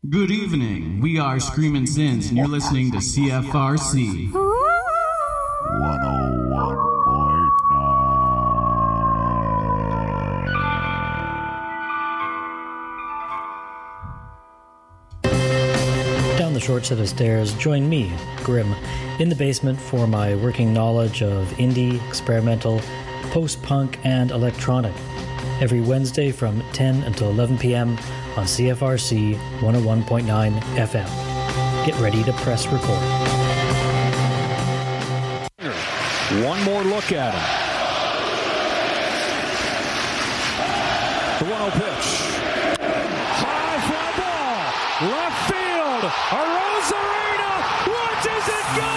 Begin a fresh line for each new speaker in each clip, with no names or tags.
Good evening. We are Screamin' Sins, and you're listening to CFRC
101.9. Down the short set of stairs, join me, Grim, in the basement for my working knowledge of indie, experimental, post-punk, and electronic. Every Wednesday from 10 until 11 p.m. on CFRC 101.9 FM. Get ready to press record.
One more look at him. The 1-0 pitch. High fly ball. Left field. Arozarena. Watches it go.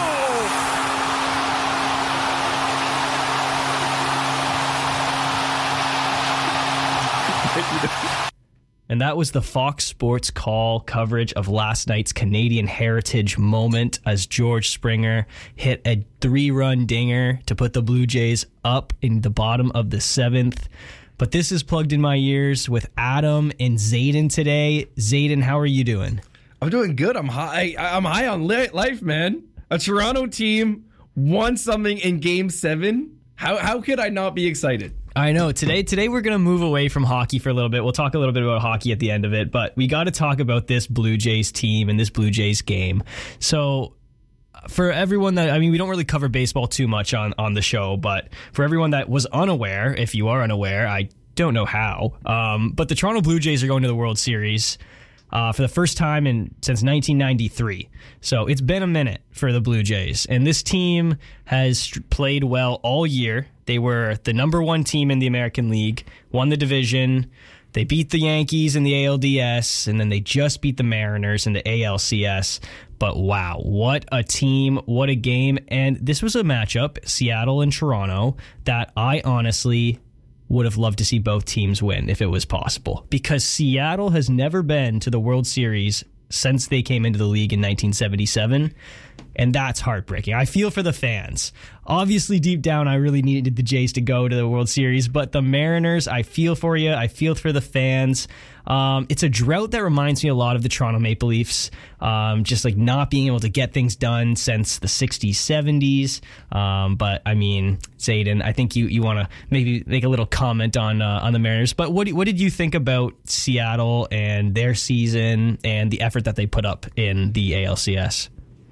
And that was the Fox Sports Call coverage of last night's Canadian Heritage moment as George Springer hit a 3-run dinger to put the Blue Jays up in the bottom of the 7th. But this is Plugged in My Ears with Adam and Zayden today. Zayden, how are you doing?
I'm doing good. I'm high on life, man. A Toronto team won something in Game 7. How could I not be excited?
I know. Today we're going to move away from hockey for a little bit. We'll talk a little bit about hockey at the end of it, but we got to talk about this Blue Jays team and this Blue Jays game. So for everyone that, we don't really cover baseball too much on the show, but for everyone that was unaware, if you are unaware, I don't know how, but the Toronto Blue Jays are going to the World Series for the first time since 1993. So it's been a minute for the Blue Jays, and this team has played well all year. They were the number one team in the American League, won the division. They beat the Yankees in the ALDS, and then they just beat the Mariners in the ALCS. But wow, what a team, what a game. And this was a matchup, Seattle and Toronto, that I honestly would have loved to see both teams win if it was possible. Because Seattle has never been to the World Series since they came into the league in 1977. And that's heartbreaking. I feel for the fans. Obviously, deep down, I really needed the Jays to go to the World Series. But the Mariners, I feel for you. I feel for the fans. It's a drought that reminds me a lot of the Toronto Maple Leafs. Just like not being able to get things done since the 60s, 70s. But Zayden, I think you want to maybe make a little comment on the Mariners. But what did you think about Seattle and their season and the effort that they put up in the ALCS?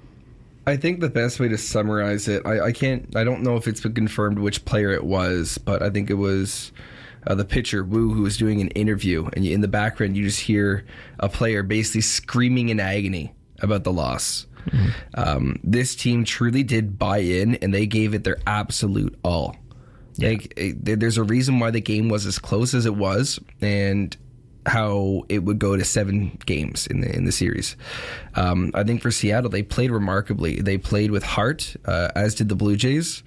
I think the best way to summarize it, I don't know if it's been confirmed which player it was, but I think it was the pitcher, Wu, who was doing an interview, and in the background you just hear a player basically screaming in agony about the loss. Mm-hmm. This team truly did buy in, and they gave it their absolute all. Yeah. There's a reason why the game was as close as it was, and how it would go to 7 games in the series. I think for Seattle, they played remarkably. They played with heart, as did the Blue Jays.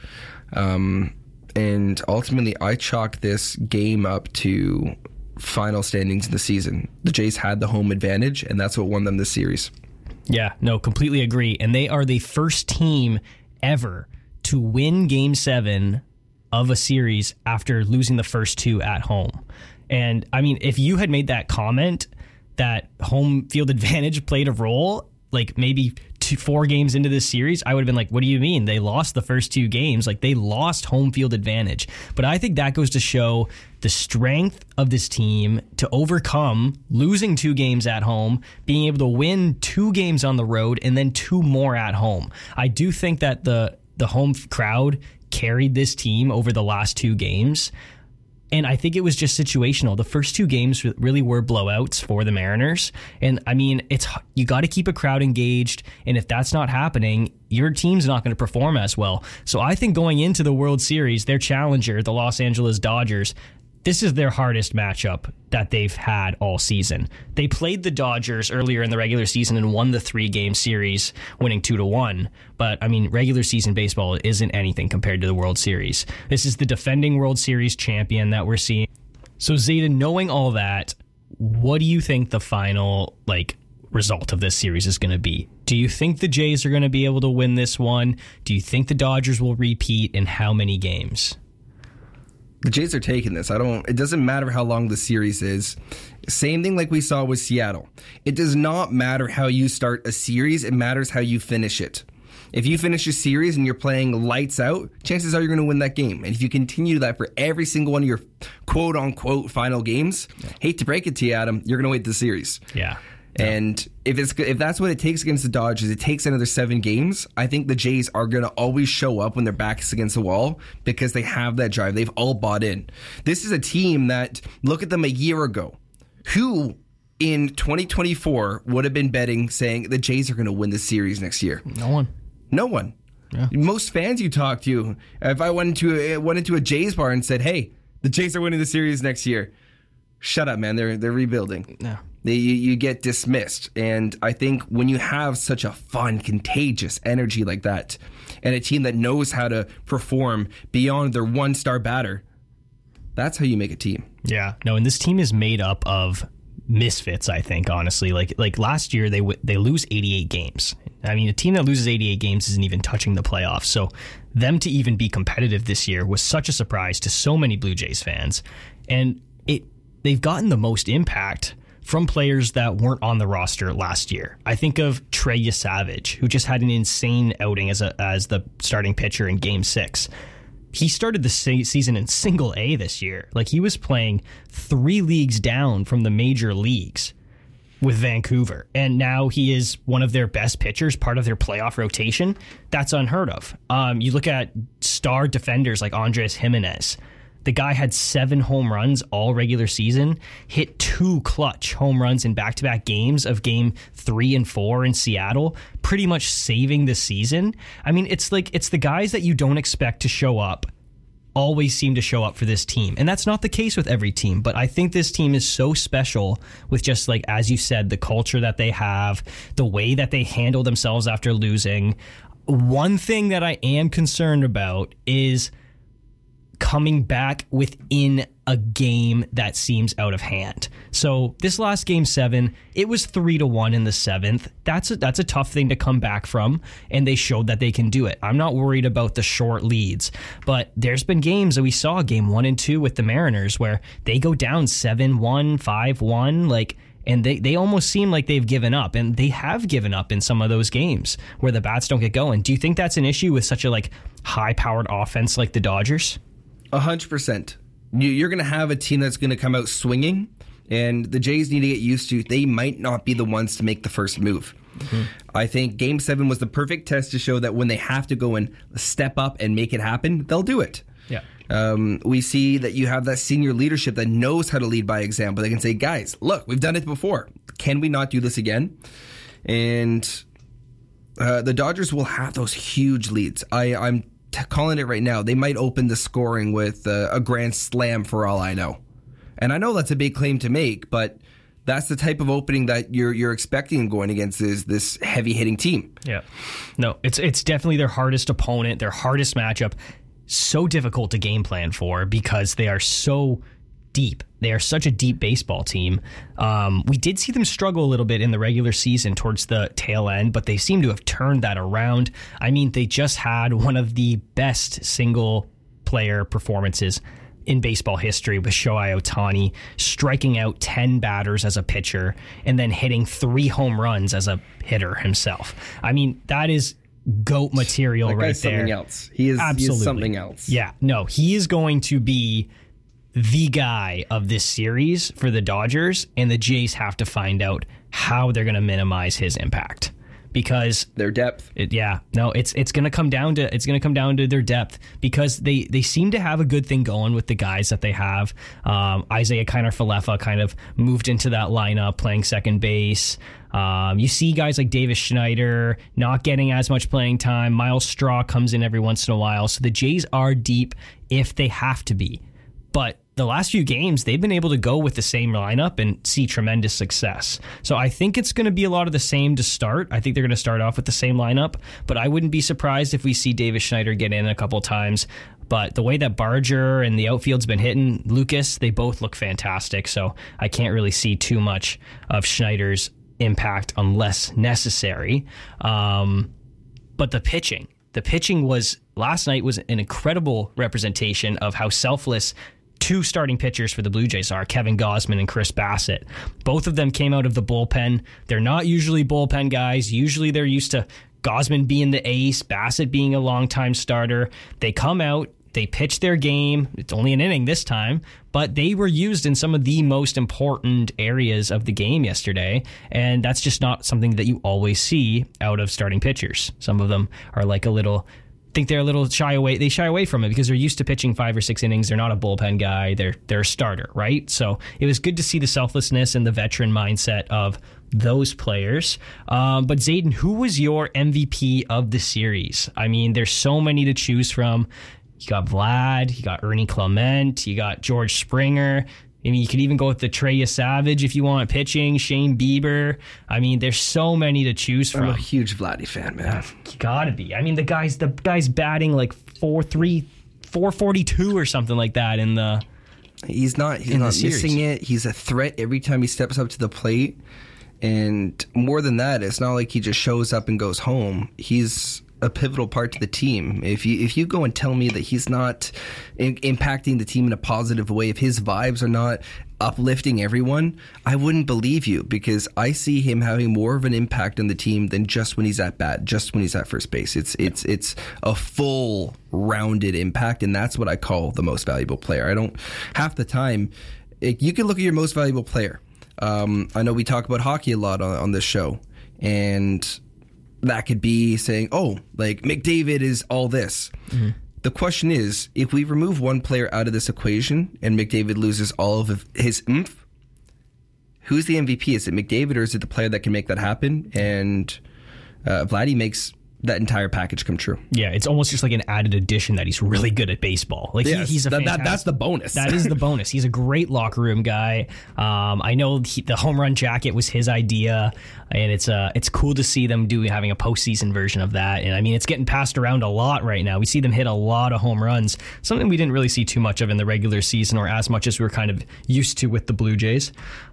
And ultimately, I chalk this game up to final standings in the season. The Jays had the home advantage, and that's what won them this series.
Yeah, no, completely agree. And they are the first team ever to win Game 7 of a series after losing the first 2 at home. And if you had made that comment that home field advantage played a role, like maybe 4 games into this series, I would have been like, what do you mean? They lost the first 2 games. Like, they lost home field advantage. But I think that goes to show the strength of this team to overcome losing 2 games at home, being able to win 2 games on the road, and then 2 more at home. I do think that the home crowd carried this team over the last 2 games. And I think it was just situational. The first 2 games really were blowouts for the Mariners. And you got to keep a crowd engaged. And if that's not happening, your team's not going to perform as well. So I think going into the World Series, their challenger, the Los Angeles Dodgers, this is their hardest matchup that they've had all season. They played the Dodgers earlier in the regular season and won the 3-game series, winning 2-1. But, regular season baseball isn't anything compared to the World Series. This is the defending World Series champion that we're seeing. So, Zayden, knowing all that, what do you think the final, result of this series is going to be? Do you think the Jays are going to be able to win this one? Do you think the Dodgers will repeat, in how many games?
The Jays are taking this. It doesn't matter how long the series is. Same thing like we saw with Seattle. It does not matter how you start a series. It matters how you finish it. If you finish a series and you're playing lights out, chances are you're going to win that game. And if you continue that for every single one of your quote-unquote final games, hate to break it to you, Adam, you're going to win the series.
Yeah.
And if that's what it takes against the Dodgers, it takes another 7 games. I think the Jays are going to always show up when their back's against the wall because they have that drive. They've all bought in. This is a team that, look at them a year ago. Who in 2024 would have been betting saying the Jays are going to win the series next year? No one. Yeah. Most fans you talk to, if I went into a Jays bar and said, hey, the Jays are winning the series next year, shut up, man. They're rebuilding. No. You get dismissed. And I think when you have such a fun, contagious energy like that, and a team that knows how to perform beyond their one-star batter, that's how you make a team.
Yeah. No, and this team is made up of misfits, I think, honestly. Like last year, they lose 88 games. I mean, a team that loses 88 games isn't even touching the playoffs. So them to even be competitive this year was such a surprise to so many Blue Jays fans. And they've gotten the most impact from players that weren't on the roster last year. I think of Trey Yesavage, who just had an insane outing as the starting pitcher in Game 6. He started the season in Single A this year. Like, he was playing 3 leagues down from the major leagues with Vancouver, and now he is one of their best pitchers, part of their playoff rotation. That's unheard of. You look at star defenders like Andres Jimenez. The guy had 7 home runs all regular season, hit 2 clutch home runs in back-to-back games of Game 3 and 4 in Seattle, pretty much saving the season. I mean, it's the guys that you don't expect to show up always seem to show up for this team. And that's not the case with every team, but I think this team is so special with just, like, as you said, the culture that they have, the way that they handle themselves after losing. One thing that I am concerned about is coming back within a game that seems out of hand. So this last Game 7, it was 3-1 in the 7th. That's a tough thing to come back from, and they showed that they can do it. I'm not worried about the short leads, but there's been games that we saw, Game 1 and 2 with the Mariners, where they go down 7-1, 5-1, and they almost seem like they've given up, and they have given up in some of those games where the bats don't get going. Do you think that's an issue with such a high-powered offense like the Dodgers?
100%. You're going to have a team that's going to come out swinging, and the Jays need to get used to they might not be the ones to make the first move. Mm-hmm. I think Game 7 was the perfect test to show that when they have to go and step up and make it happen, they'll do it.
Yeah.
We see that you have that senior leadership that knows how to lead by example. They can say, guys, look, we've done it before. Can we not do this again? And the Dodgers will have those huge leads. I'm calling it right now. They might open the scoring with a grand slam for all I know. And I know that's a big claim to make, but that's the type of opening that you're expecting going against this heavy-hitting team.
Yeah. No, it's definitely their hardest opponent, their hardest matchup. So difficult to game plan for because they are so deep. They are such a deep baseball team. We did see them struggle a little bit in the regular season towards the tail end, but they seem to have turned that around. I mean, they just had one of the best single player performances in baseball history with Shohei Ohtani striking out 10 batters as a pitcher and then hitting 3 home runs as a hitter himself. I mean, that is GOAT material right there.
Something else. He is something else.
Yeah, no, he is going to be the guy of this series for the Dodgers, and the Jays have to find out how they're going to minimize his impact because
their depth.
It's going to come down to their depth because they seem to have a good thing going with the guys that they have. Isaiah Kiner-Falefa kind of moved into that lineup playing second base. You see guys like Davis Schneider not getting as much playing time. Miles Straw comes in every once in a while. So the Jays are deep if they have to be. But the last few games, they've been able to go with the same lineup and see tremendous success. So I think it's going to be a lot of the same to start. I think they're going to start off with the same lineup, but I wouldn't be surprised if we see Davis Schneider get in a couple times. But the way that Barger and the outfield's been hitting, Lucas, they both look fantastic. So I can't really see too much of Schneider's impact unless necessary. But the pitching the pitching last night was an incredible representation of how selfless two starting pitchers for the Blue Jays are, Kevin Gausman and Chris Bassett. Both of them came out of the bullpen. They're not usually bullpen guys. Usually they're used to Gausman being the ace, Bassett being a longtime starter. They come out, they pitch their game. It's only an inning this time, but they were used in some of the most important areas of the game yesterday, and that's just not something that you always see out of starting pitchers. Some of them are like they're a little shy away. They shy away from it because they're used to pitching 5 or 6 innings. They're not a bullpen guy. They're a starter, right? So it was good to see the selflessness and the veteran mindset of those players. But Zayden, who was your MVP of the series? I mean, there's so many to choose from. You got Vlad, you got Ernie Clement, you got George Springer. I mean, you could even go with the Trey Savage if you want pitching, Shane Bieber. I mean, there's so many to choose from.
I'm a huge Vladdy fan, man.
You gotta be. I mean, the guy's batting like 442 or something like that in the.
He's not missing it. He's a threat every time he steps up to the plate. And more than that, it's not like he just shows up and goes home. He's a pivotal part to the team. If you go and tell me that he's not impacting the team in a positive way, if his vibes are not uplifting everyone, I wouldn't believe you, because I see him having more of an impact on the team than just when he's at bat, just when he's at first base. It's a full rounded impact, and that's what I call the most valuable player. I don't half the time. You can look at your most valuable player. I know we talk about hockey a lot on this show, and that could be saying, oh, like McDavid is all this. Mm-hmm. The question is, if we remove one player out of this equation and McDavid loses all of his oomph, who's the MVP? Is it McDavid, or is it the player that can make that happen? And Vladdy makes that entire package come true.
Yeah, it's almost just like an added addition that he's really good at baseball. Like
yes,
he's a
that's the bonus.
That is the bonus. He's a great locker room guy. I know the home run jacket was his idea, and it's cool to see them having a postseason version of that. And I mean, it's getting passed around a lot right now. We see them hit a lot of home runs, something we didn't really see too much of in the regular season, or as much as we were kind of used to with the Blue Jays.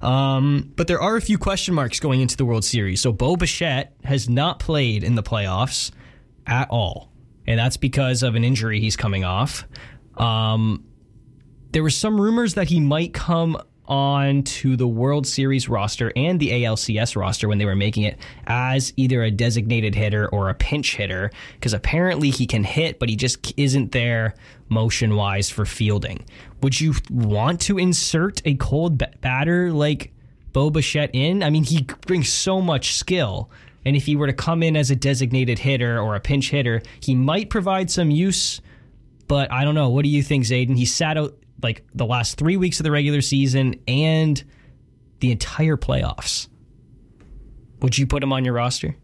But there are a few question marks going into the World Series. So Bo Bichette has not played in the playoffs at all, and that's because of an injury he's coming off. There were some rumors that he might come on to the World Series roster and the ALCS roster when they were making it as either a designated hitter or a pinch hitter, because apparently he can hit, but he just isn't there motion-wise for fielding. Would you want to insert a cold batter like Bo Bichette in? I mean, he brings so much skill. And if he were to come in as a designated hitter or a pinch hitter, he might provide some use, but I don't know. What do you think, Zayden? He sat out like the last 3 weeks of the regular season and the entire playoffs. Would you put him on your roster?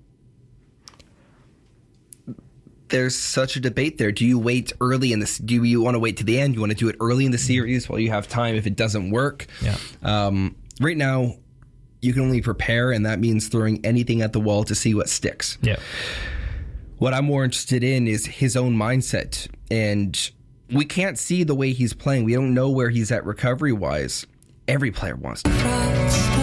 There's such a debate there. Do you wait early in this? Do you want to wait to the end? You want to do it early in the series while you have time if it doesn't work?
Yeah.
Right now, you can only prepare, and that means throwing anything at the wall to see what sticks.
Yeah.
What I'm more interested in is his own mindset, and we can't see the way he's playing. We don't know where he's at recovery-wise. Every player wants to.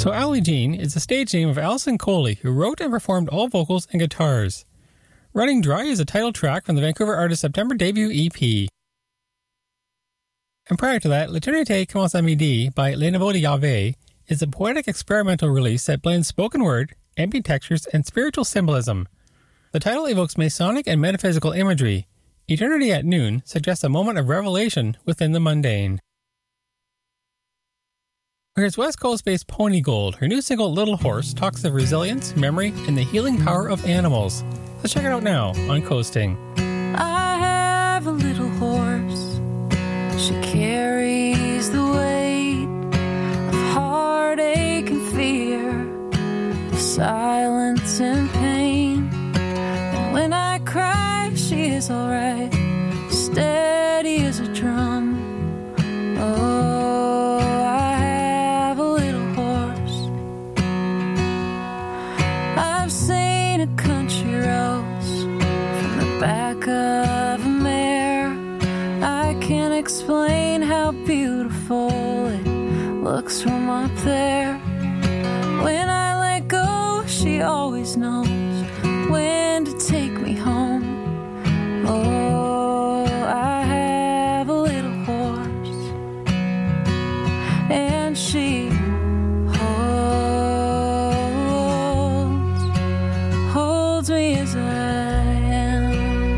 So Allie Jean is the stage name of Alison Coley, who wrote and performed all vocals and guitars. Running Dry is a title track from the Vancouver artist's September debut EP. And prior to that, L'Eternité commence à midi by Les Nouveaux Yahvé is a poetic experimental release that blends spoken word, ambient textures, and spiritual symbolism. The title evokes Masonic and metaphysical imagery. Eternity at Noon suggests a moment of revelation within the mundane. Here's West Coast-based Pony Gold. Her new single, Little Horse, talks of resilience, memory, and the healing power of animals. Let's check it out now on Coasting.
I have a little horse. She carries the weight of heartache and fear, of silence and pain. And when I cry, she is alright, steady as a drum. Oh, I have a little horse. I've seen a country roast from the back of a mare. I can't explain how beautiful it looks from up there. When I let go, she always knows when to take me home. Oh, I have a little horse, and she holds me as I am.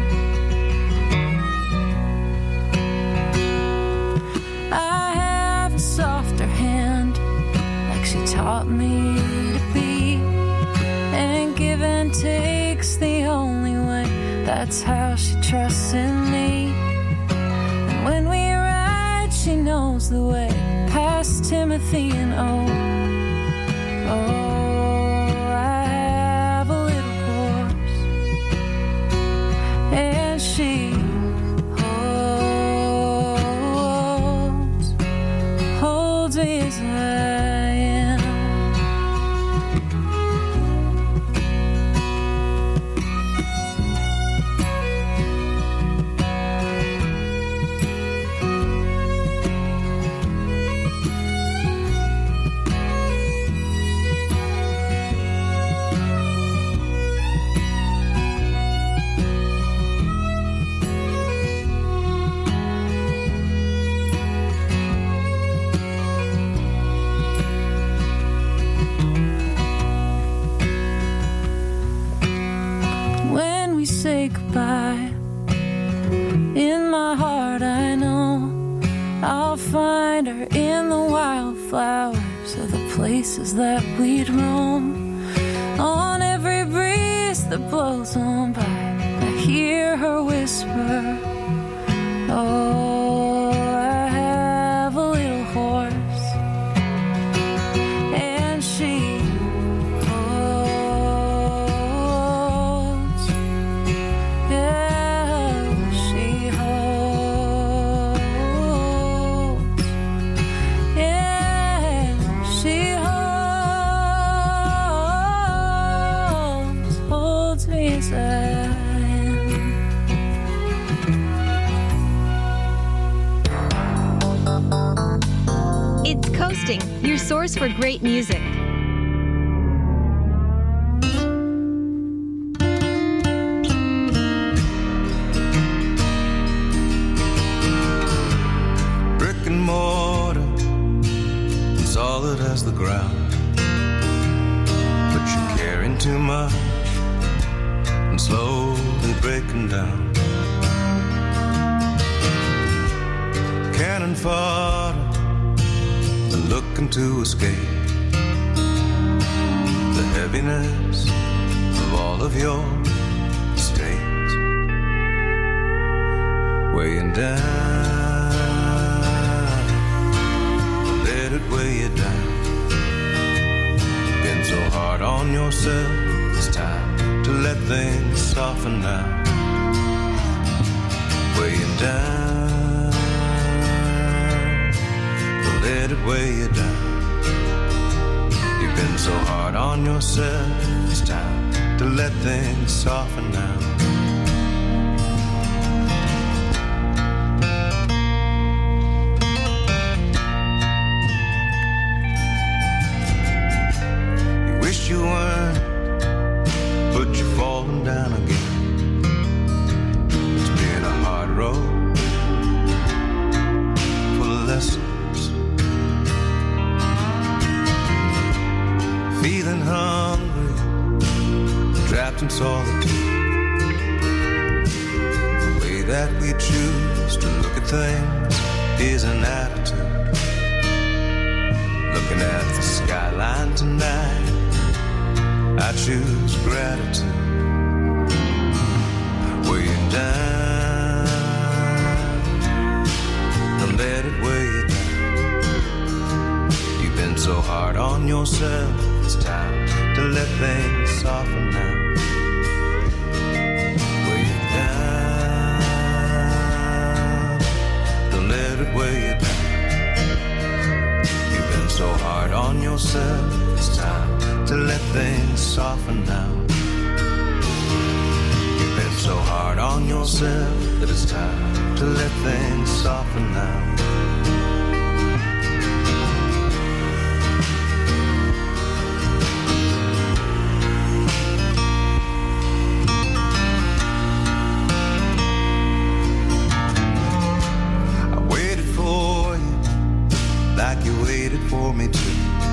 I have a softer hand, like she taught me to be, and give and take's the only way. That's how she trusts in me. And when we ride, she knows the way past Timothy and I have a little horse, and she holds me as I am. When we say goodbye, in my heart I know I'll find her in the wildflowers of the places that we'd roam. On every breeze that blows on by, I hear her whisper, oh, I have a little horse, and she holds, yeah, she holds, yeah, she holds me as I am.
It's Coasting, your source for great music.
Brick and mortar, solid as the ground. But you're carrying too much and slowly breaking down. Cannon fodder, looking to escape the heaviness of all of your mistakes, weighing down, let it weigh you down. Been so hard on yourself, it's time to let things soften now, weighing down, let it weigh you down. You've been so hard on yourself, it's time to let things soften now. in solitude. The way that we choose to look at things is an attitude. Looking at the skyline tonight, I choose gratitude. Weigh it down, don't let it weigh you down. You've been so hard on yourself, it's time to let things soften now. Weigh it down, don't let it weigh you down. You've been so hard on yourself, it's time to let things soften now. You've been so hard on yourself that it's time to let things soften now. I waited for you like you waited for me too.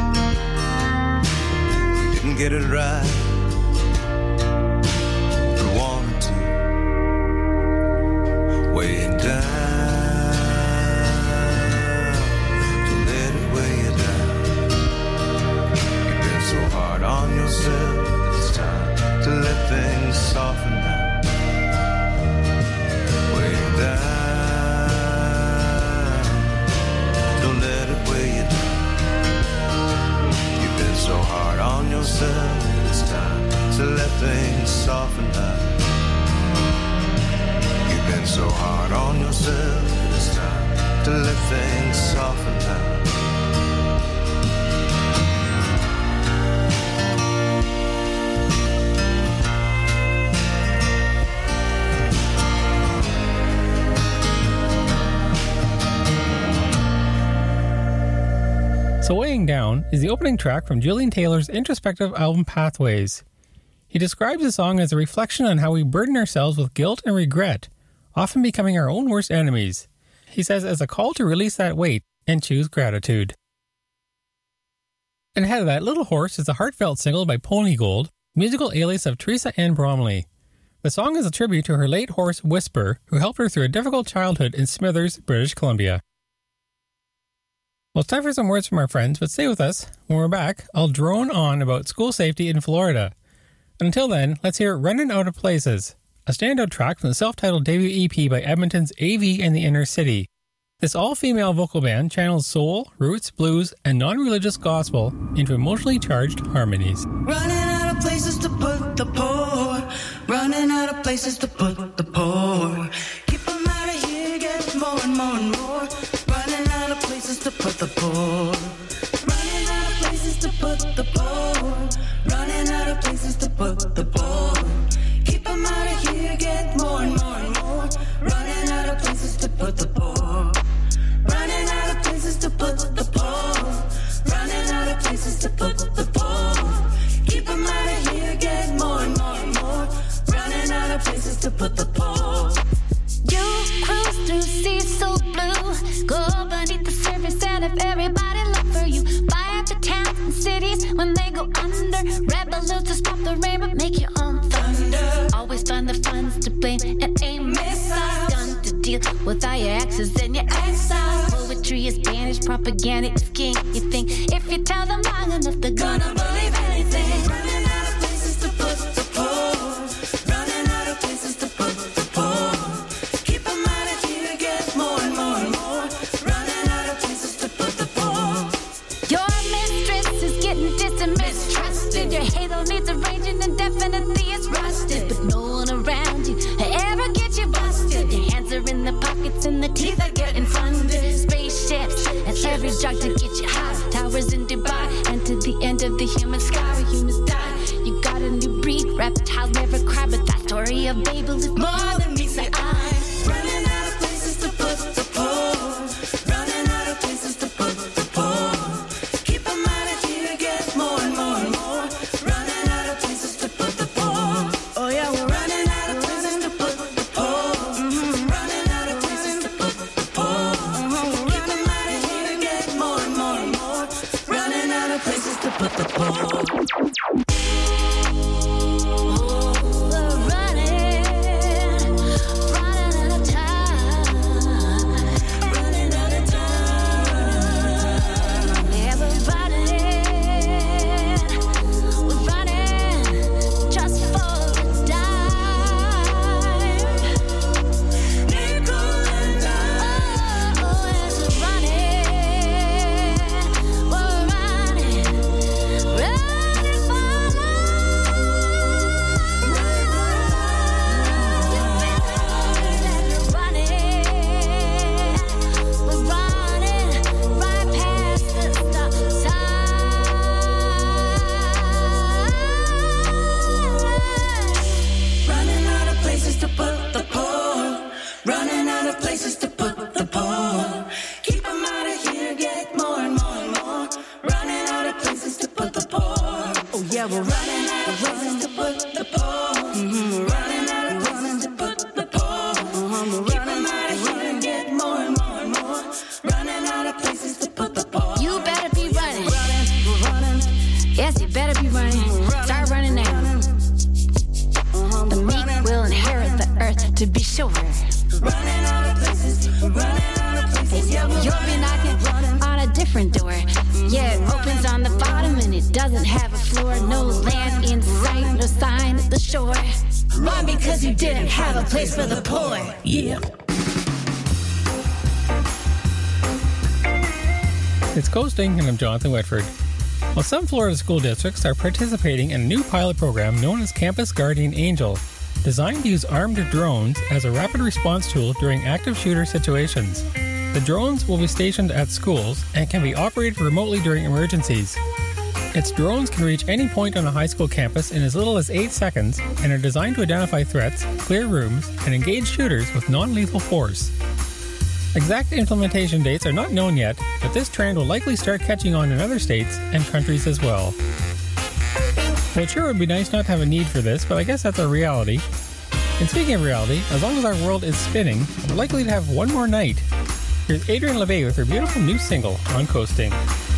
Didn't get it right, but wanted to. Weigh it down, don't let it weigh you down. You've been so hard on yourself, it's time to let things soften now. Weigh it down, don't let it weigh you down. So hard on yourself, it's time to let things soften up. You've been so hard on yourself, it's time to let things soften up.
So Weighing Down is the opening track from Julian Taylor's introspective album Pathways. He describes the song as a reflection on how we burden ourselves with guilt and regret, often becoming our own worst enemies. He says as a call to release that weight and choose gratitude. And ahead of that, Little Horse is a heartfelt single by Pony Gold, musical alias of Teresa Ann Bromley. The song is a tribute to her late horse Whisper, who helped her through a difficult childhood in Smithers, British Columbia. Well, it's time for some words from our friends, but stay with us. When we're back, I'll drone on about school safety in Florida. And until then, let's hear Running Out of Places, a standout track from the self-titled debut EP by Edmonton's AV and the Inner City. This all-female vocal band channels soul, roots, blues, and non-religious gospel into emotionally charged harmonies.
Running out of places to put the poor. Running out of places to put the poor. Keep them out of here, get more and more and more. Running out of places to put the poor. Running out of places to put the poor. Running out of places to put the poor. Keep them out of here, get more and more and more. Running out of places to put the poor. Running out of places to put the poor. Running out of places to put the poor. Keep them out of here, get more and more and more. Running out of places to put the poor.
You cruise through seas so blue, go beneath the surface and if everybody look for you. Buy up the towns and cities when they go under. Rebel to stop the rain but make your own thunder. Always find the funds to blame and aim missiles. Done to deal with all your exes and your exile. Poetry is banished, propaganda is king. You think if you tell them long enough they're gonna believe anything.
Running out of places to put the poor. Running out of places to put the poor. Keep them out of here, get more and more and more. Running out of places to put the poor.
Your mistress is getting distant, mistrusted. Your halo needs arranging and definitely it's rusted. But no one around you ever get you busted. Your hands are in the pockets and the teeth are getting funded. Spaceships and every drug to get you high. Towers in Dubai and to the end of the human sky where humans die. You got a new breed, reptiles never cry. But that story of Babel is more than meets the eye.
Running out of places to put the poor. Running out of places to put the poor. Keep them out of here, get more and more and more. Running out of places to put the poor. Oh yeah, we're running out of places to put the poor. Running out of places to put the poor. Keep them out of here, get more and more and more. Running out of places to put the poor. Yeah, we're running out of places to put the pole. We're running out of places to put the pole. Keep them out of here and get more and more and more. Running out of places to put the pole.
You better be running.
We're running.
Yes, you better be running. Start running now. The meek will inherit the earth, to be sure.
Running out of places. Running out of places. Yeah,
You'll be knocking on a different door. Yeah, it opens on the bottom and it doesn't have a floor. No land in sight, no sign at the shore. Run because you didn't have a place for the poor.
Yeah.
It's Coasting, and I'm Jonathan Whitford. Well, some Florida school districts are participating in a new pilot program known as Campus Guardian Angel, designed to use armed drones as a rapid response tool during active shooter situations. The drones will be stationed at schools and can be operated remotely during emergencies. Its drones can reach any point on a high school campus in as little as 8 seconds and are designed to identify threats, clear rooms, and engage shooters with non-lethal force. Exact implementation dates are not known yet, but this trend will likely start catching on in other states and countries as well. Well, it sure would be nice not to have a need for this, but I guess that's our reality. And speaking of reality, as long as our world is spinning, we're likely to have one more night. Here's Adrienne LeVay with her beautiful new single on Coasting.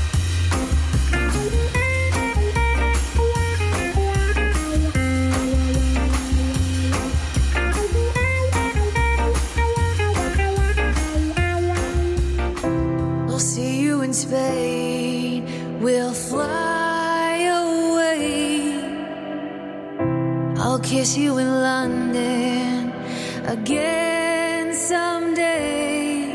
I'll see you in Spain. We'll fly away. I'll kiss you in London again someday.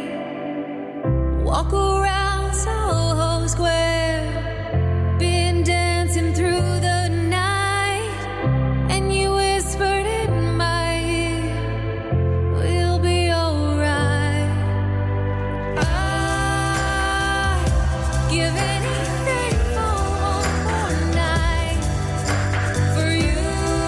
Walk around Soho Square, been dancing through the night, and you whispered in my ear, we'll be alright. I'd give anything for one more night. For you,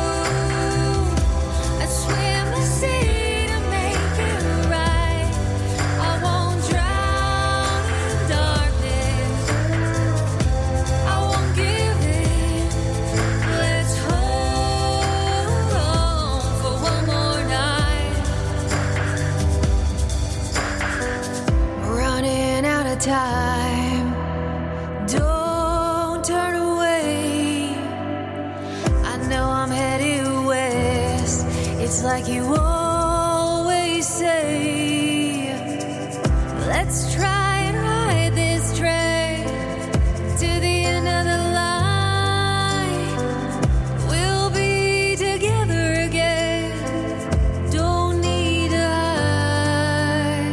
I'd swim the sea to make it right. I won't drown in darkness. I won't give in. Let's hold on for one more night. Running out of time. Don't turn away. I know I'm headed west. It's like you always say. Let's try and ride this train to the end of the line. We'll be together again. Don't need to hide.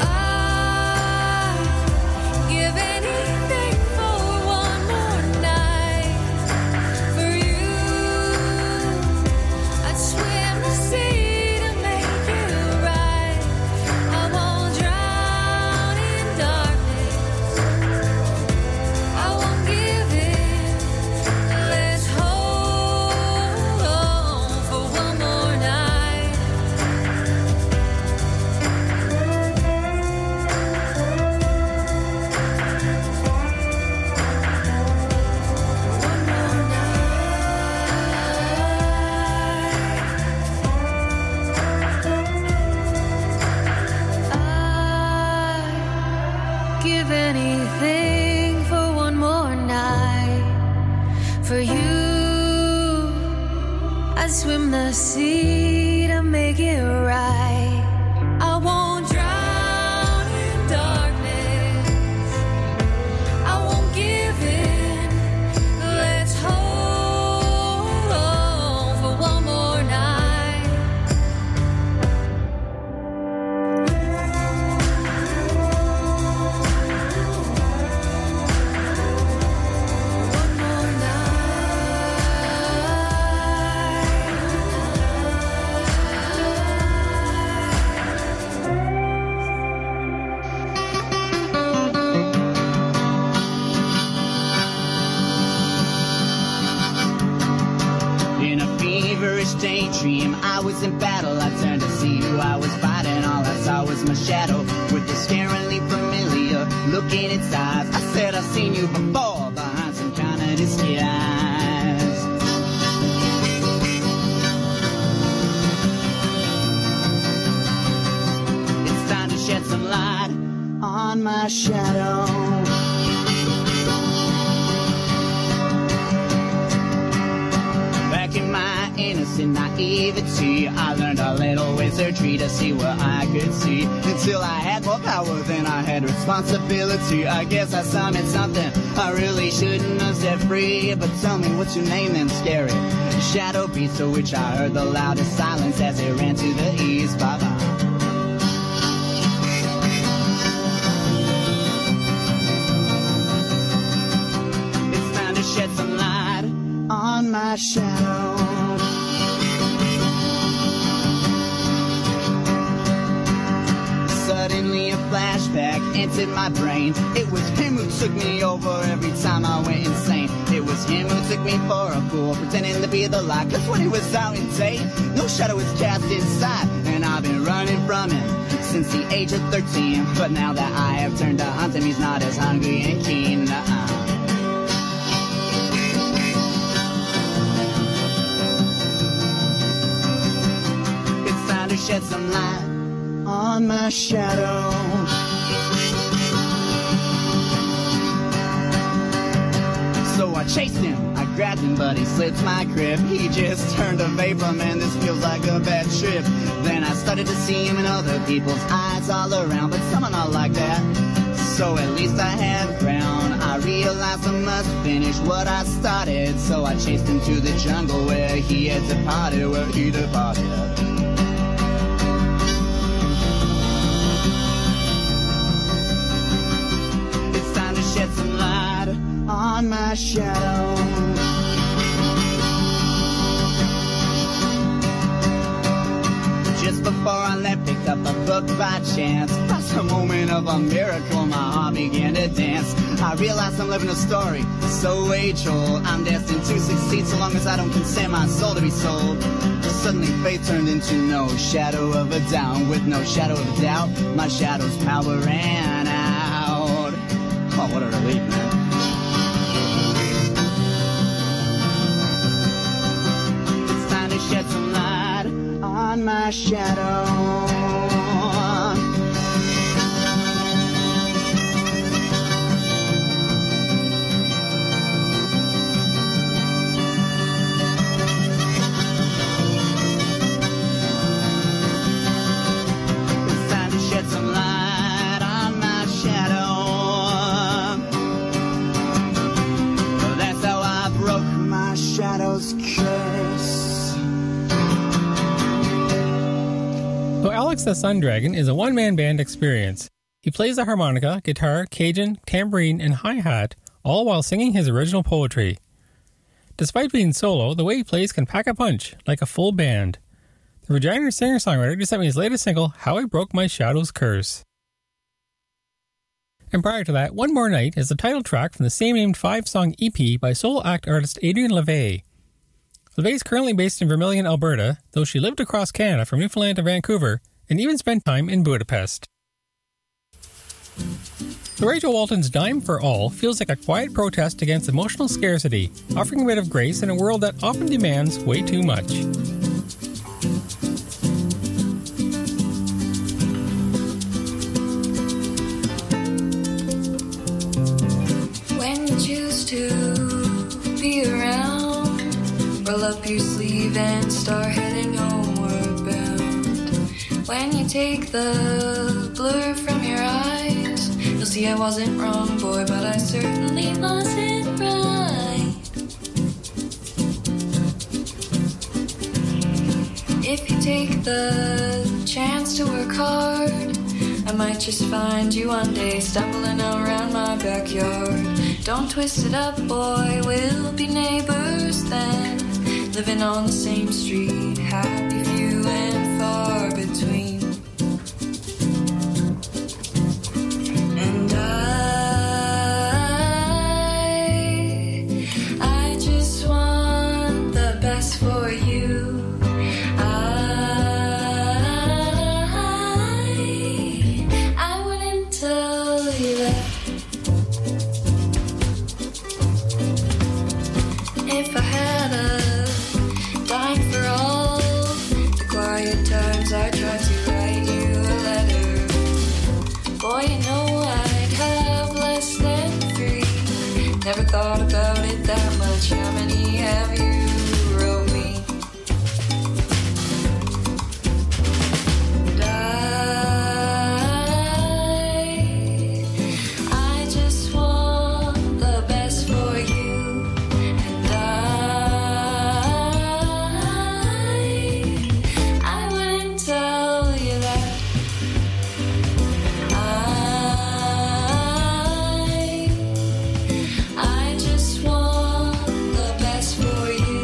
I'd give anything for one more night. For you, I'd swim the sea to make it right. I won't drown in darkness. I won't give in. Let's hold on for one more night. One more night. I'd give anything for one more night. For you, I'd swim the sea to make it right. I won't drown in darkness. I won't give in. Let's hold on for one more night. One more
In a feverish daydream, I was in battle. I turned to see who I was fighting. All I saw was my shadow with the scarily familiar look in its eyes. I said, I've seen you before behind some kind of disguise. on my shadow. Back in my innocent naivety, I learned a little wizardry to see what I could see. Until I had more power than I had responsibility. I guess I summoned something I really shouldn't have set free. But tell me, what's your name then, scary? Shadow Beast, to which I heard the loudest silence as it ran to the east. Bye-bye. It's time to shed some light on my shadow. Suddenly a flashback entered my brain. It was him who took me over every time I went insane. It was him who took me for a fool, pretending to be the light. Cause when he was out in date, no shadow was cast inside. And I've been running from him since the age of 13. But now that I have turned to hunt him, he's not as hungry and keen. It's time to shed some light on my shadow. So I chased him, I grabbed him, but he slipped my grip. He just turned to vapor, man, this feels like a bad trip. Then I started to see him in other people's eyes all around, but some are not like that, so at least I have ground. I realized I must finish what I started, so I chased him to the jungle where he had departed, It's time to shed some light on my shadow. Just before I left, picked up a book by chance. That's a moment of a miracle, my heart began to dance. I realized I'm living a story so age-old. I'm destined to succeed so long as I don't consent my soul to be sold. But suddenly faith turned into no shadow of a doubt. With no shadow of a doubt, my shadow's power ran out. Oh, what a relief, man. Shed some light on my shadow. It's time to shed some light on my shadow. That's how I broke my shadow's curse.
So Alex the Sun Dragon is a one-man band experience. He plays the harmonica, guitar, Cajun, tambourine, and hi-hat, all while singing his original poetry. Despite being solo, the way he plays can pack a punch, like a full band. The Regina singer-songwriter just sent me his latest single, How I Broke My Shadow's Curse. And prior to that, One More Night is the title track from the same-named 5-song EP by solo act artist Adrian LeVay. LeVay is currently based in Vermilion, Alberta, though she lived across Canada from Newfoundland to Vancouver, and even spent time in Budapest. So Rachel Walton's Dime for All feels like a quiet protest against emotional scarcity, offering a bit of grace in a world that often demands way too much.
When you choose to be around, roll up your sleeve and start heading homeward bound. When you take the blur from your eyes, you'll see I wasn't wrong, boy, but I certainly wasn't right. If you take the chance to work hard, I might just find you one day stumbling around my backyard. Don't twist it up, boy, we'll be neighbors then, living on the same street, happy few and far between. And I just want the best for you. I wouldn't tell you that if I had a dime for all the quiet times I tried to write you a letter. Boy, you know I
much, how many have you wrote me? And I just want the best for you. And I wouldn't tell you that. I just want the best for you.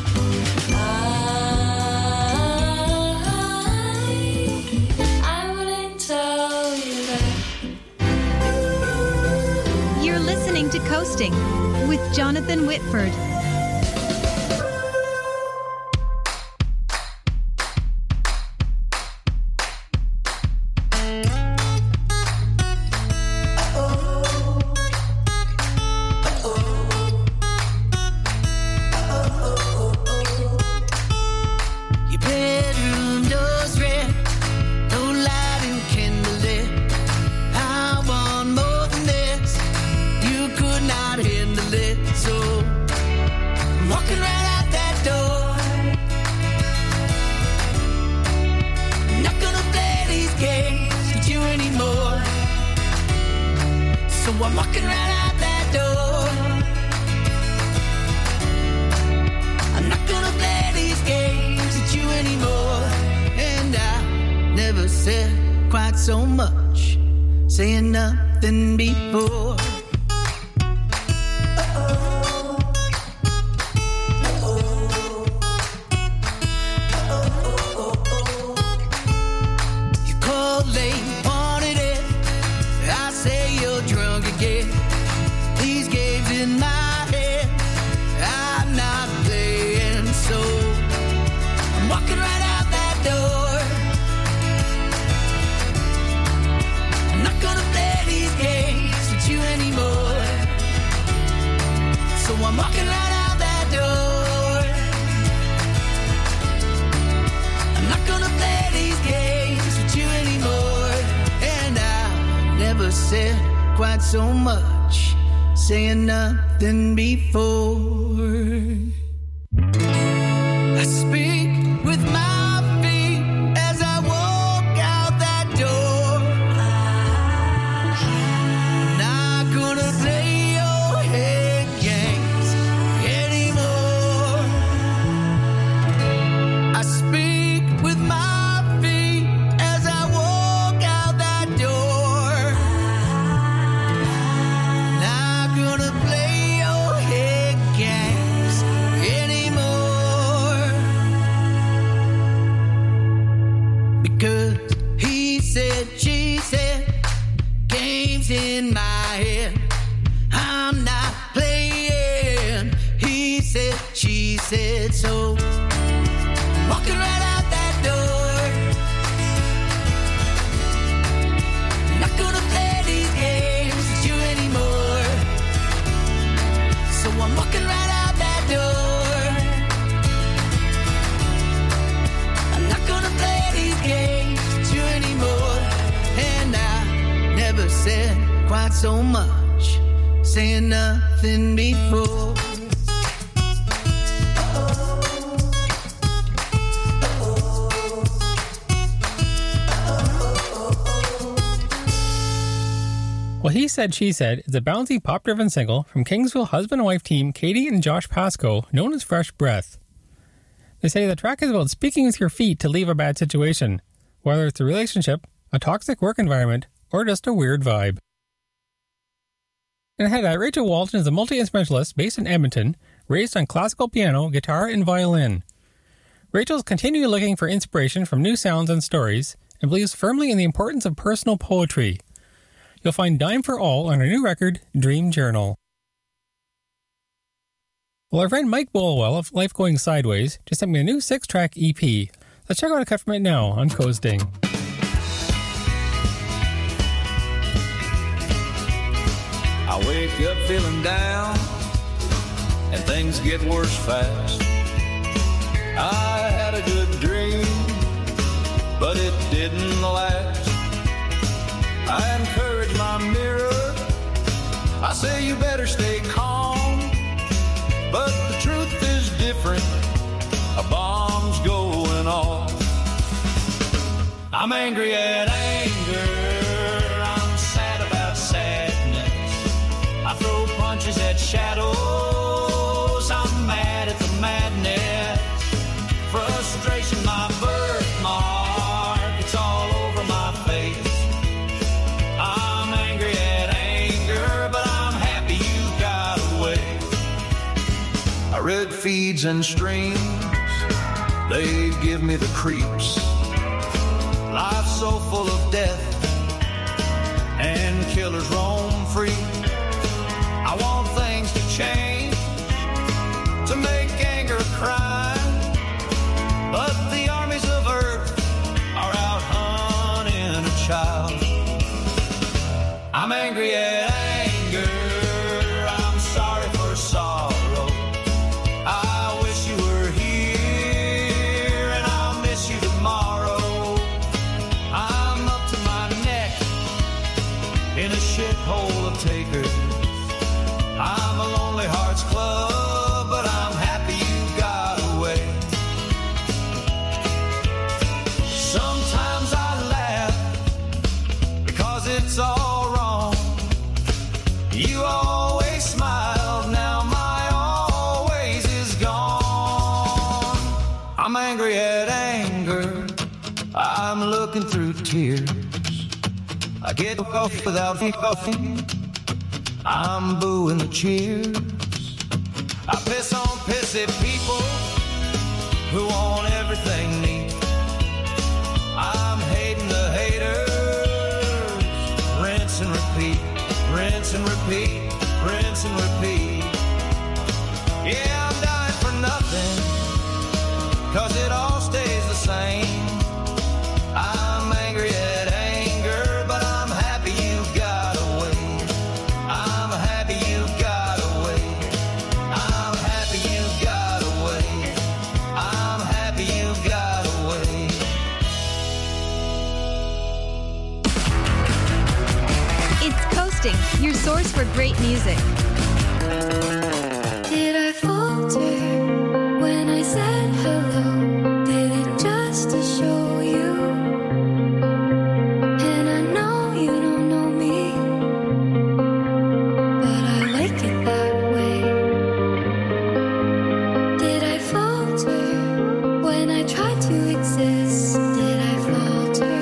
I wouldn't tell you that.
You're listening to Coasting with Jonathan Whitford.
Your bedroom door's red, no light and candlelit. I want more than this. You could not handle it, so I'm walking right out that door. I'm not gonna play these games with you anymore. So I'm walking right out that door. I'm not gonna play these games with you anymore. And I never said quite so much, saying nothing before. You called late, wanted it. I say you're drunk again. These games in my head, I'm not playing, so I'm walking right out that door. I'm not gonna play these games with you anymore. So I'm walking right out that door. I'm not gonna play these games with you anymore. And I never said quite so much, saying nothing before. I speak with my feet as I walk out that door. Not gonna play your head games anymore. I speak with my feet as I walk out that door. Not gonna play your head games anymore. Because he said, she said, games in my head. I'm not playing. He said, she said, so walking right out that door. Not gonna play these games with you anymore. So I'm walking right out that door. I'm not gonna play these games with you anymore. And I never said quite so much, saying nothing before.
What He Said, She Said is a bouncy pop-driven single from Kingsville husband and wife team Katie and Josh Pasco, known as Fresh Breath. They say the track is about speaking with your feet to leave a bad situation, whether it's a relationship, a toxic work environment, or just a weird vibe. And ahead of that, Rachel Walton is a multi-instrumentalist based in Edmonton, raised on classical piano, guitar, and violin. Rachel's continually looking for inspiration from new sounds and stories, and believes firmly in the importance of personal poetry. You'll find Dime for All on her new record, Dream Journal. Well, our friend Mike Bolwell of Life Going Sideways just sent me a new 6-track EP. Let's check out a cut from it now on Coasting.
I wake up feeling down and things get worse fast. I had a good dream, but it didn't last. I encourage my mirror, I say you better stay calm, but I'm angry at anger. I'm sad about sadness. I throw punches at shadows. I'm mad at the madness. Frustration, my birthmark. It's all over my face. I'm angry at anger, but I'm happy you got away. Red feeds and streams, they give me the creeps. Life's so full of death, and killers roam free. I want things to change, to make anger a crime. But the armies of earth are out hunting a child. I'm angry at anger, I'm sorry for sorrow. I wish you were here, and I'll miss you tomorrow. I'm up to my neck in a shithole of takers. I'm a Lonely Hearts Club, but I'm happy you got away. Sometimes I laugh because it's all wrong. You always smiled, now my always is gone. I'm angry at anger, I'm looking through tears. I get off without coffee, I'm booing the cheers. I piss on pissy people who want everything neat. I'm hating the haters, rinse and repeat, rinse and repeat, rinse and repeat. Yeah, I'm dying for nothing, 'cause it all stays the same. I'm angry at anger, but I'm happy you got away. I'm happy you got away. I'm happy you got away. I'm happy you got away.
It's Coasting, your source for great music.
Did I falter when I said hello? Did it just to show you? And I know you don't know me, but I like it that way. Did I falter when I tried to exist? Did I falter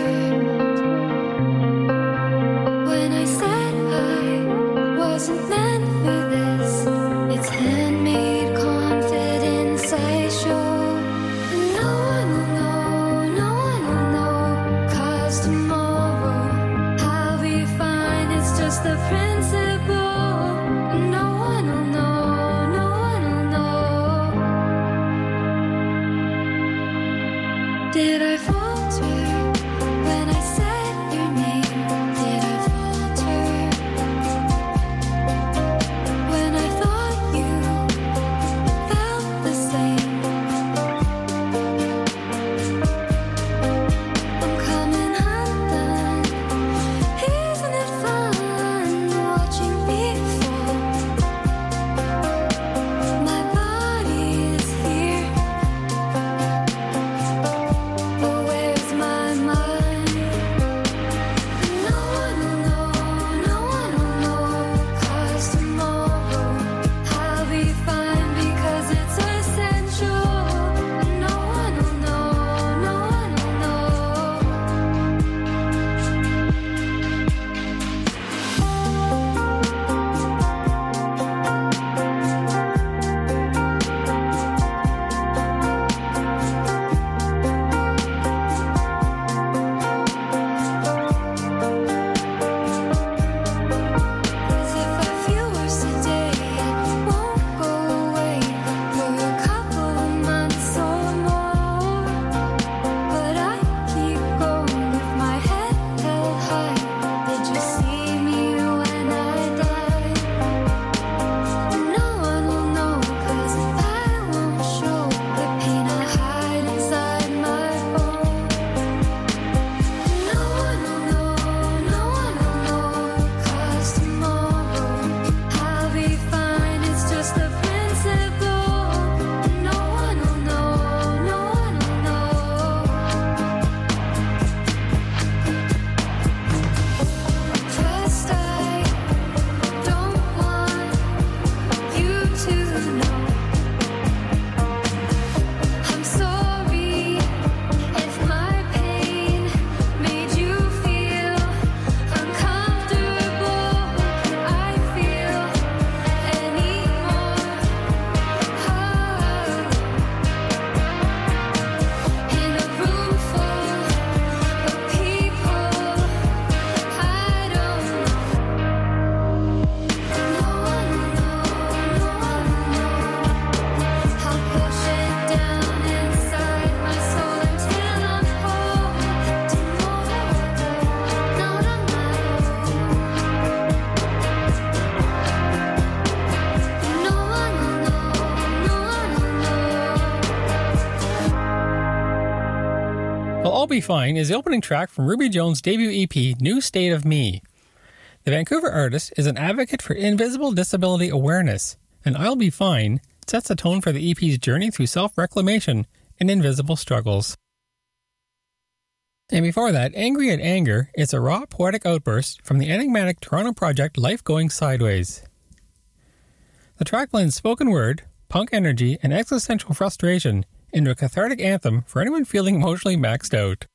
when I said I wasn't meant for this? It's handmade confidence I show. No one will know, no one will know, 'cause tomorrow I'll be fine. It's just the principle. No one will know, no one will know. Did I falter when I said your name? Did I falter when I thought you felt the same? I'm coming undone. Isn't it fun
Be Fine is the opening track from Ruby Jones' debut EP, New State of Me. The Vancouver artist is an advocate for invisible disability awareness, and I'll Be Fine sets the tone for the EP's journey through self-reclamation and invisible struggles. And before that, Angry at Anger is a raw poetic outburst from the enigmatic Toronto project Life Going Sideways. The track blends spoken word, punk energy, and existential frustration into a cathartic anthem for anyone feeling emotionally maxed out.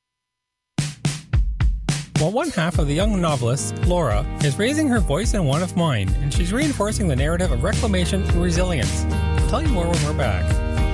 While one half of the young novelist, Laura, is raising her voice in One of Mine, and she's reinforcing the narrative of reclamation and resilience. I'll tell you more when we're back.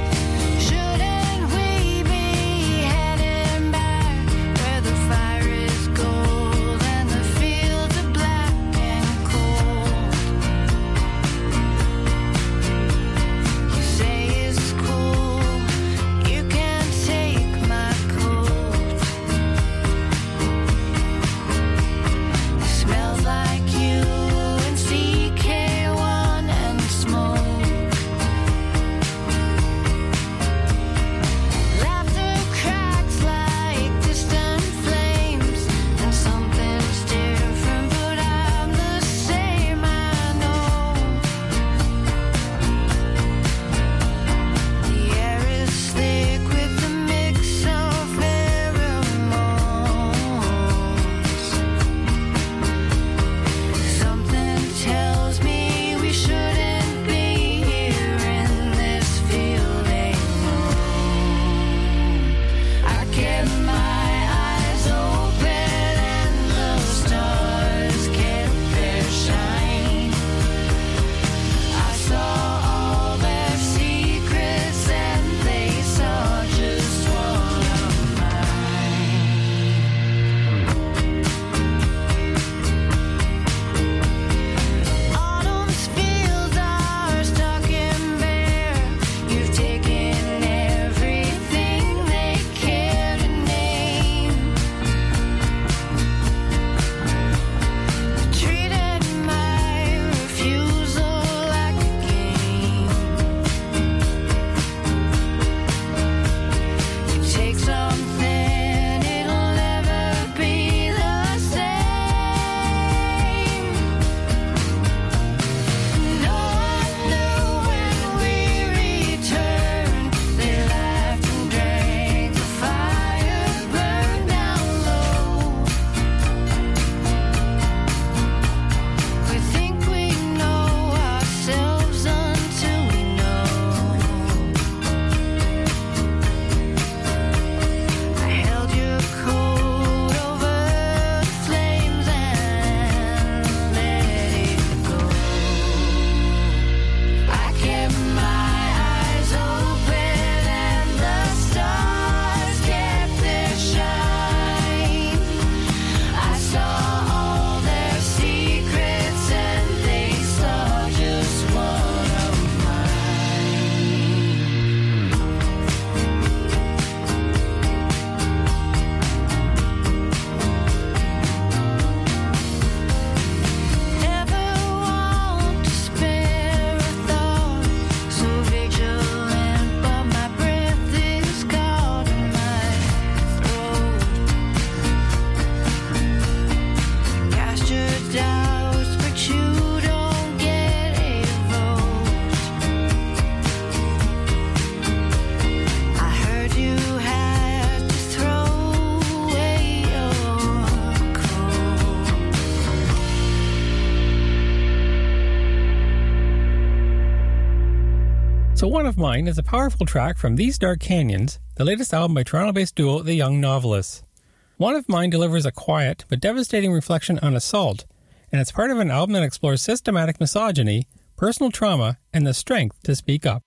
So One of Mine is a powerful track from These Dark Canyons, the latest album by Toronto-based duo The Young Novelists. One of Mine delivers a quiet but devastating reflection on assault, and it's part of an album that explores systematic misogyny, personal trauma, and the strength to speak up.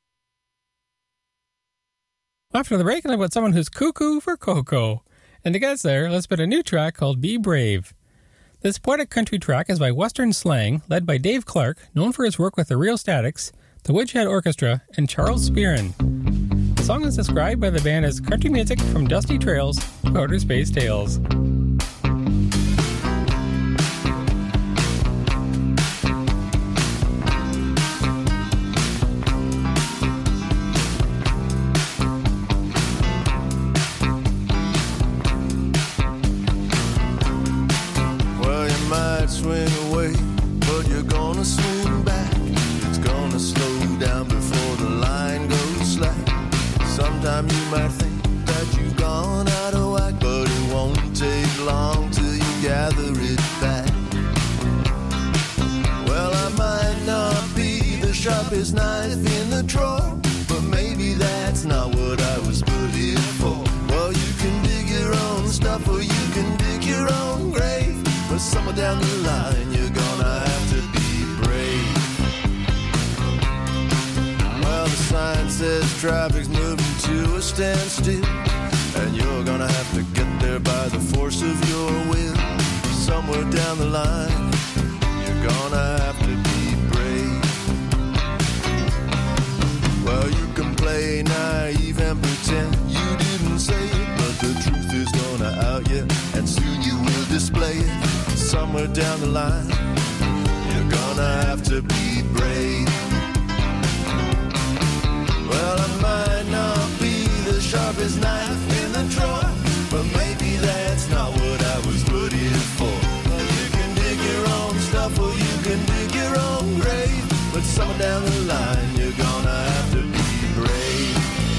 After the break, I've got someone who's cuckoo for cocoa. And to get us there, let's put a new track called Be Brave. This poetic country track is by Western Slang, led by Dave Clark, known for his work with the Real Statics, the Wedgehead Orchestra, and Charles Spearin. The song is described by the band as country music from dusty trails to outer space tales.
but you're gonna swing back. It's gonna slow down before the line goes slack. Sometime you might think that you've gone out of whack, but it won't take long till you gather it back. Well, I might not be the sharpest knife in the drawer, but maybe that's not what I was put here for. Well, you can dig your own stuff or you can dig your own grave, but somewhere down the line you're gonna have to be brave. Well, the sign says traffic's moving to a standstill, and you're gonna have to get there by the force of your will. Somewhere down the line you're gonna have to be brave. Well, you can play naive and pretend you didn't say it, but the truth is gonna out you, and soon you will display it. Somewhere down the line you're gonna have to be brave. Well, I might not be the sharpest knife in the drawer, but maybe that's not what I was put here for. Well, you can dig your own stuff or you can dig your own grave, but somewhere down the line you're gonna have to be brave.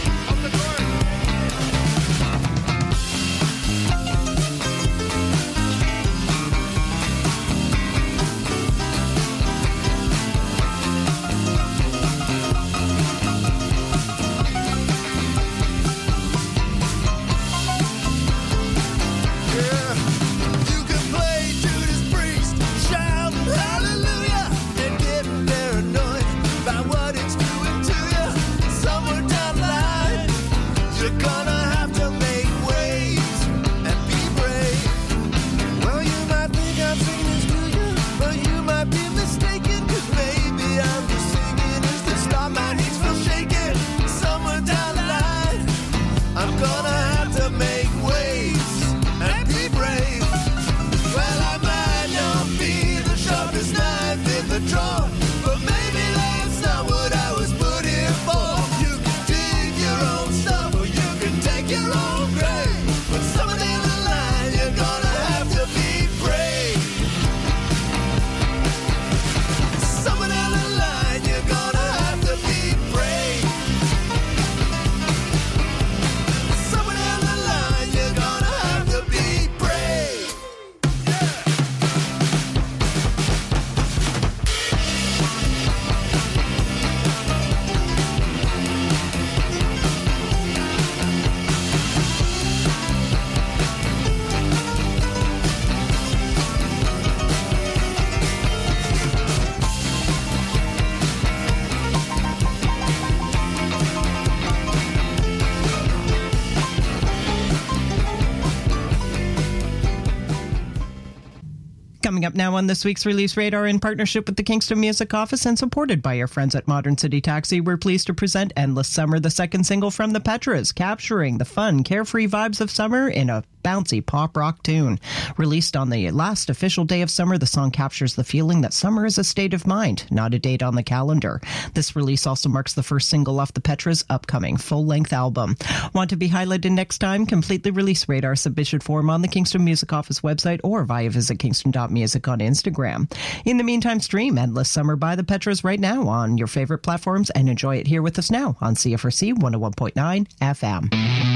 Coming up now on this week's Release Radar, in partnership with the Kingston Music Office and supported by our friends at Modern City Taxi, we're pleased to present Endless Summer, the second single from the Petras, capturing the fun, carefree vibes of summer in a bouncy pop rock tune. Released on the last official day of summer, the song captures the feeling that summer is a state of mind, not a date on the calendar. This release also marks the first single off the Petras' upcoming full-length album. Want to be highlighted next time? Complete the Release Radar submission form on the Kingston Music Office website or via visit kingston.music on Instagram. In the meantime, stream Endless Summer by the Petras right now on your favorite platforms and enjoy it here with us now on CFRC 101.9 FM.